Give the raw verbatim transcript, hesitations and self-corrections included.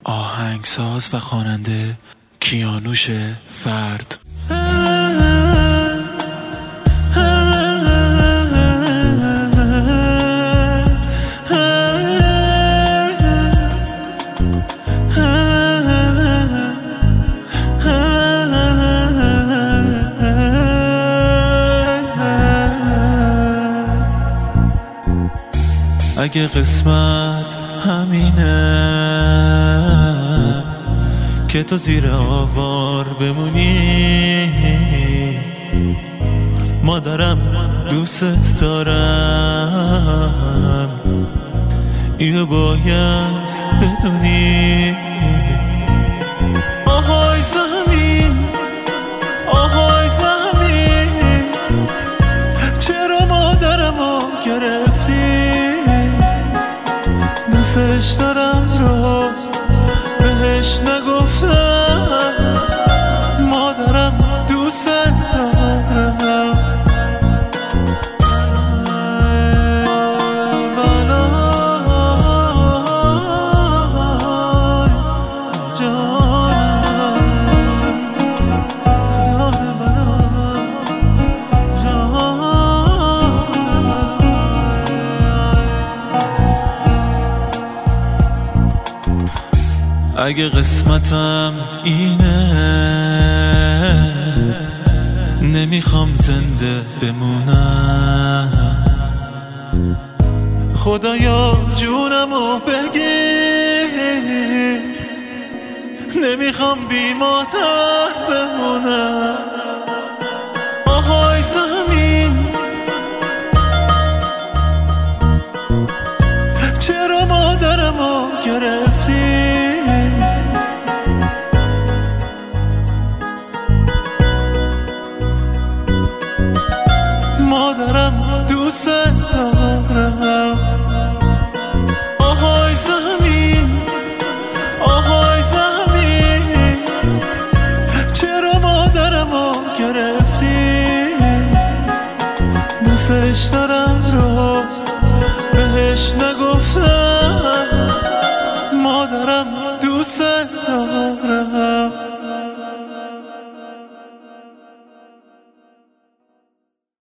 آهنگساز و خواننده کیانوش فرد. اگه قسمت همینه که تو زیر آوار بمونی، مادرم دوست دارم، اینو باید بدونی. آهای زمین، آهای زمین، چرا مادرمو گرفتی؟ دوستش دارم رو بهش نگفتم، مادرم دوست دارم. اگه قسمتم اینه نمیخوام زنده بمونم، خدایا جونمو بگیر، نمیخوام بی مادر بمونم. آهای زمین، چرا مادرمو گرفتی؟ مادرم دوست دارم.